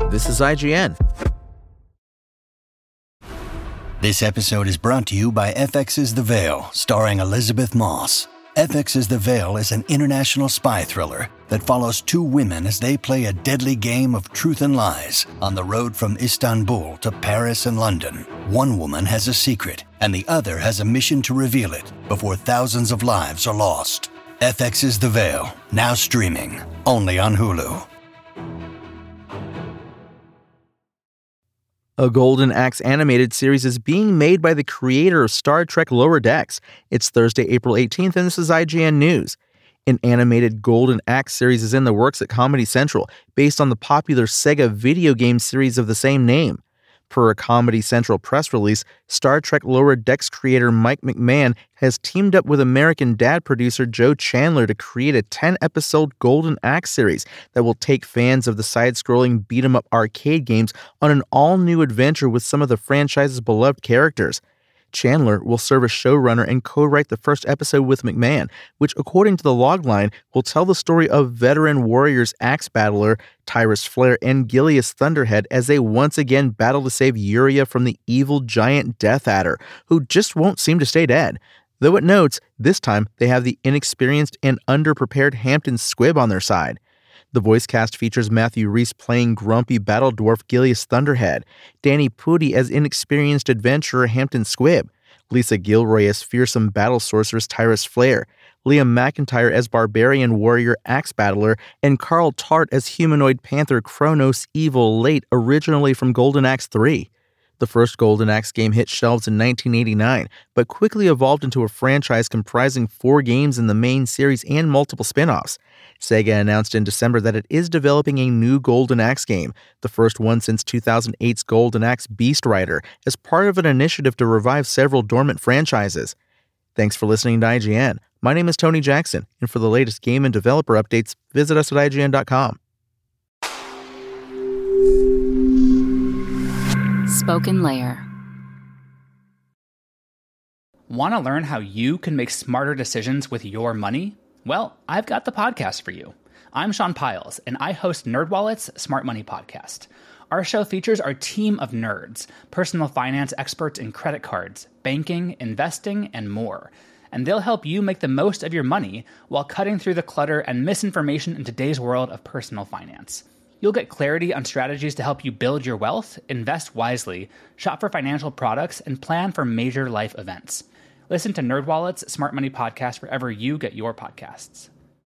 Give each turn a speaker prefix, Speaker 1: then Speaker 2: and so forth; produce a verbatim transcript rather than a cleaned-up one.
Speaker 1: This is I G N.
Speaker 2: This episode is brought to you by F X's The Veil, starring Elizabeth Moss. F X's The Veil is an international spy thriller that follows two women as they play a deadly game of truth and lies on the road from Istanbul to Paris and London. One woman has a secret, and the other has a mission to reveal it before thousands of lives are lost. F X's The Veil, now streaming, only on Hulu.
Speaker 1: A Golden Axe animated series is being made by the creator of Star Trek Lower Decks. It's Thursday, April eighteenth, and this is I G N News. An animated Golden Axe series is in the works at Comedy Central, based on the popular Sega video game series of the same name. Per a Comedy Central press release, Star Trek Lower Decks creator Mike McMahon has teamed up with American Dad producer Joe Chandler to create a ten-episode Golden Axe series that will take fans of the side-scrolling beat-em-up arcade games on an all-new adventure with some of the franchise's beloved characters. Chandler will serve as showrunner and co-write the first episode with McMahon, which, according to the logline, will tell the story of veteran warriors Axe Battler, Tyrus Flare, and Gilius Thunderhead as they once again battle to save Uria from the evil giant Death Adder, who just won't seem to stay dead. Though it notes, this time they have the inexperienced and underprepared Hampton Squibb on their side. The voice cast features Matthew Rhys playing grumpy battle dwarf Gilius Thunderhead, Danny Pudi as inexperienced adventurer Hampton Squibb, Lisa Gilroy as fearsome battle sorceress Tyrus Flare, Liam McIntyre as barbarian warrior Axe Battler, and Carl Tart as humanoid panther Kronos Evil Late, originally from Golden Axe three. The first Golden Axe game hit shelves in nineteen eighty-nine, but quickly evolved into a franchise comprising four games in the main series and multiple spin-offs. Sega announced in December that it is developing a new Golden Axe game, the first one since two thousand eight's Golden Axe Beast Rider, as part of an initiative to revive several dormant franchises. Thanks for listening to I G N. My name is Tony Jackson, and for the latest game and developer updates, visit us at I G N dot com.
Speaker 3: Spoken Layer.
Speaker 4: Want to learn how you can make smarter decisions with your money? Well, I've got the podcast for you. I'm Sean Piles, and I host NerdWallet's Smart Money Podcast. Our show features our team of nerds, personal finance experts in credit cards, banking, investing, and more. And they'll help you make the most of your money while cutting through the clutter and misinformation in today's world of personal finance. You'll get clarity on strategies to help you build your wealth, invest wisely, shop for financial products, and plan for major life events. Listen to NerdWallet's Smart Money Podcast wherever you get your podcasts.